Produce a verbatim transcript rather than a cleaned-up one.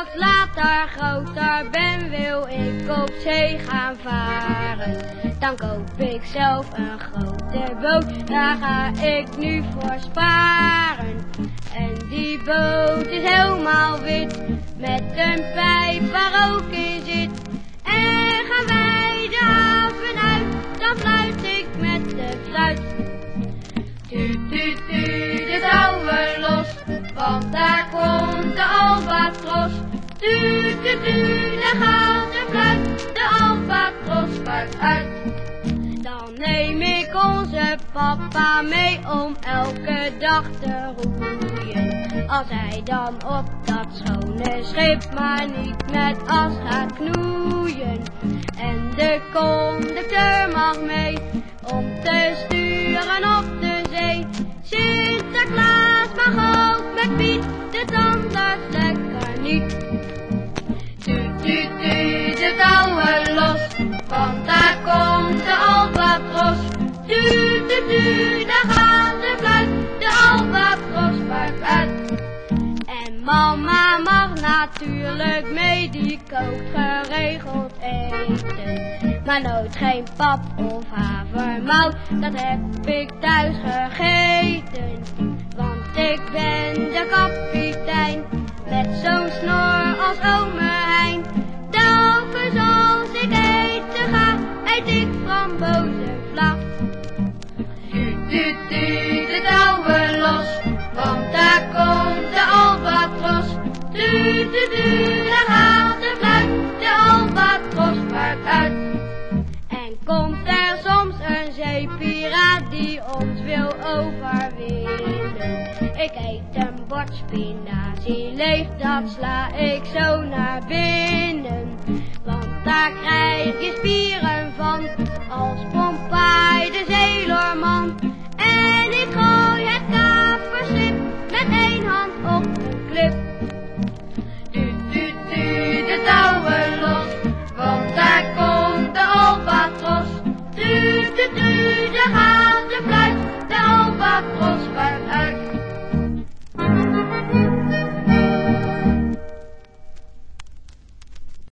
straks later groter ben, wil ik op zee gaan varen. Dan koop ik zelf een grote boot, daar ga ik nu voor sparen. En die boot is helemaal wit, met een pijp waar rook in zit. En gaan wij de haven uit, dan fluit ik met de fluit. Tuut, tuut, tuut, de touwen los, want daar komt de albatros. Tuut, tuut, tuut, daar gaat de fluit, de albatros vaart uit. Dan neem ik onze papa mee om elke dag te roeien. Als hij dan op dat schone schip maar niet met as gaat knoeien. En de conducteur mag mee om te sturen op de zee. Sinterklaas mag ook met Piet, de tandarts lekker niet. Tuut, tuut, tuut, de touwen los, want daar komt de albatros. Tuut, tuut, tuut, daar gaat de fluit, de albatros vaart uit. En mama mag natuurlijk mee, die kookt geregeld eten. Maar nooit geen pap of havermout, dat heb ik thuis gegeten. Want ik ben de kapitein, met zo'n snor als ome Hein. Telkens als ik eten ga, eet ik frambozenvla. Tuut, tuut, tuut, de touwen los, want daar komt de albatros. Tuut, tuut, tuut, daar gaat de fluit, de albatros vaart uit. En komt er soms een zeepiraat die ons wil overwinnen. Ik eet een bord spinazie leeg, dat sla ik zo naar binnen.